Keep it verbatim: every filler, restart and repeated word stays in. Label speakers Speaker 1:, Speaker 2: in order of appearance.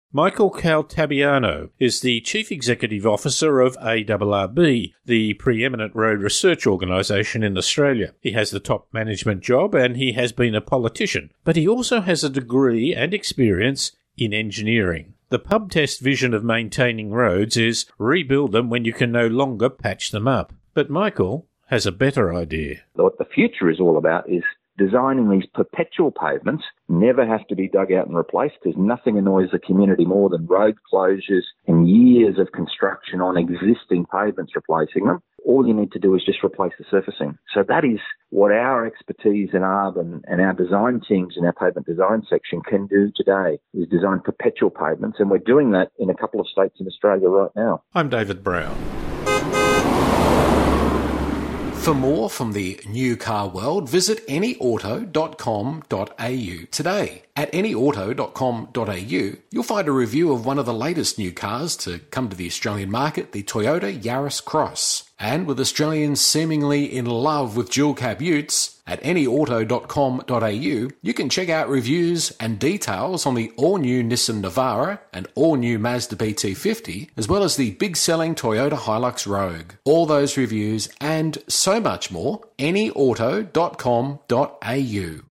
Speaker 1: Michael Caltabiano is the Chief Executive Officer of A R R B, the preeminent road research organisation in Australia. He has the top management job and he has been a politician, but he also has a degree and experience in engineering. The pub test vision of maintaining roads is rebuild them when you can no longer patch them up. But Michael has a better idea.
Speaker 2: What the future is all about is designing these perpetual pavements, never have to be dug out and replaced, because nothing annoys the community more than road closures and years of construction on existing pavements replacing them. All you need to do is just replace the surfacing. So that is what our expertise in A R B and, and our design teams in our pavement design section can do today, is design perpetual pavements, and we're doing that in a couple of states in Australia right now.
Speaker 1: I'm David Brown.
Speaker 3: For more from the new car world, visit any auto dot com dot a u today. At any auto dot com dot a u, you'll find a review of one of the latest new cars to come to the Australian market, the Toyota Yaris Cross. And with Australians seemingly in love with dual cab utes, at any auto dot com dot a u, you can check out reviews and details on the all-new Nissan Navara and all-new Mazda B T fifty, as well as the big-selling Toyota Hilux Rogue. All those reviews and so much more, any auto dot com dot a u.